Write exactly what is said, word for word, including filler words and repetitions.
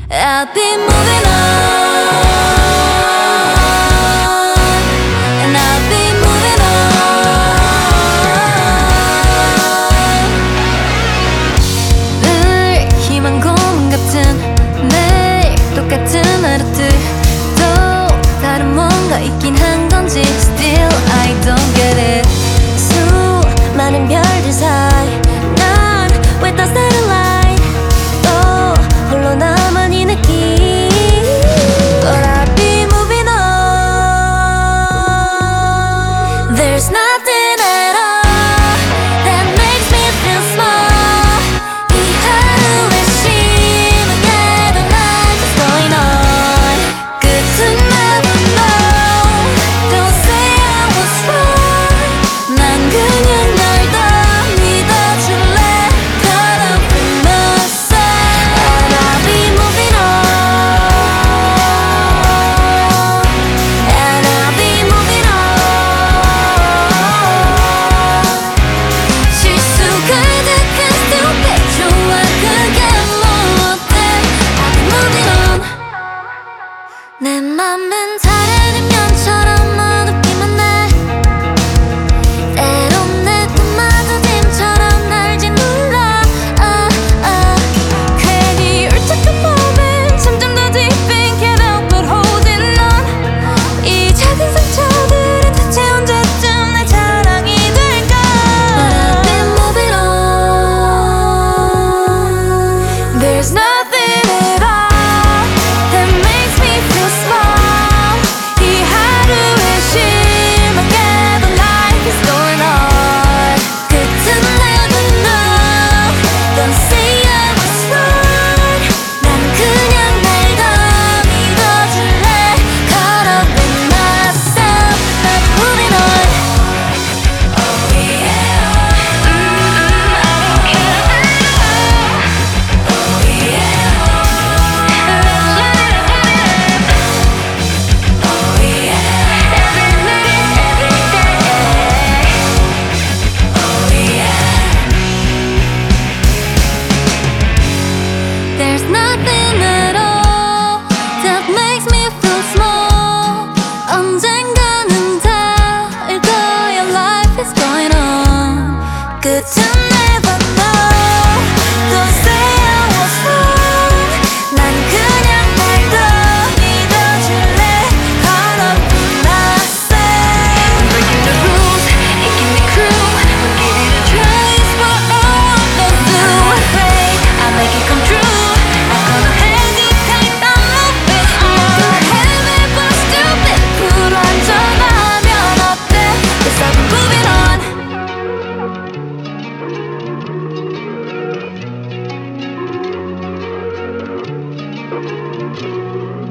I've been moving on, and I've been moving on. 늘 희망 고문 같은 매일 똑같은 하루들 또 다른 뭔가 있긴 한 건지 Still I don't get it. 수많은 별들 사이 난 왜 또 satellite 또 홀로 나만 이 느낌. But I'll be moving on. There's nothing at all that makes me feel small. 이 하루에 심하게도 life is going on. 끝은 never know. Don't say I was wrong. 난 그냥 널 더 믿어줄래. Caught up in myself. And I'll be moving on. And I'll be moving on. 실수 가득한 stupid 좋아 그게 뭐 어때. I'll be moving on. 내 맘은 다른 인연처럼 어둡기만 해. 때론 내 꿈마저 짐처럼 날지 몰라. 아, 아. 괜히 울적한 몸에 점점 더 deep in can't help but holding on. 이 작은 상처들은 대체 언제쯤 내 자랑이 될까. But I've been moving on. There's nothing at all that makes me feel small. 이 하루에 심하게도 life is going on. 끝은 never know. Don't say I was wrong. 난 그냥 날 더 믿어줄래. Caught up in myself. I'm moving on. Oh yeah. I don't care. Oh yeah. Oh yeah. Every minute, every day. Oh yeah. There's nothing at all that makes me feel small. 언젠가는 닿을 거야. Life is going on. 끝은 never know. Don't say I was wrong. 난 그냥 날 더 믿어줄래. Caught up in myself. Breaking the rules, making me cruel. We'll give it a try. It's what all of us do. Afraid I'll make it come true. I'm gonna hesitate. I'm moving on. Heavy but stupid. 불완전하면 어때? 'Cause I've been moving on. Thank you.